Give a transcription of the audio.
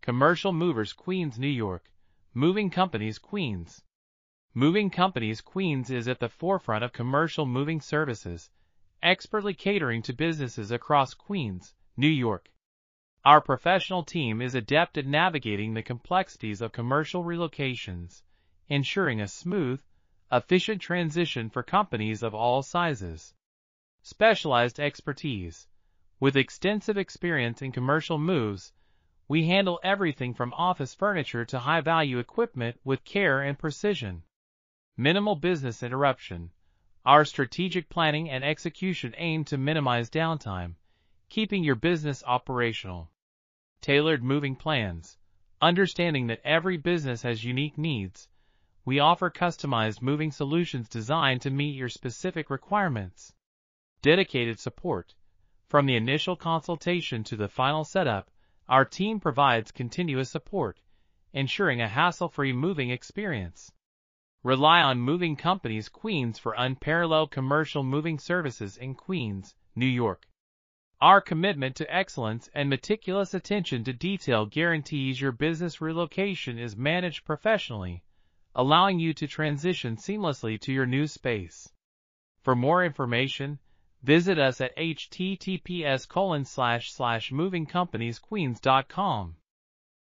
Commercial Movers Queens, New York. Moving Companies Queens. Moving Companies Queens is at the forefront of commercial moving services, expertly catering to businesses across Queens, New York. Our professional team is adept at navigating the complexities of commercial relocations, ensuring a smooth, efficient transition for companies of all sizes. Specialized expertise. With extensive experience in commercial moves, we handle everything from office furniture to high-value equipment with care and precision. Minimal business interruption. Our strategic planning and execution aim to minimize downtime, keeping your business operational. Tailored moving plans. Understanding that every business has unique needs, we offer customized moving solutions designed to meet your specific requirements. Dedicated support. From the initial consultation to the final setup, our team provides continuous support, ensuring a hassle-free moving experience. Rely on Moving Companies Queens for unparalleled commercial moving services in Queens, New York. Our commitment to excellence and meticulous attention to detail guarantees your business relocation is managed professionally, allowing you to transition seamlessly to your new space. For more information, visit us at https://movingcompaniesqueens.com.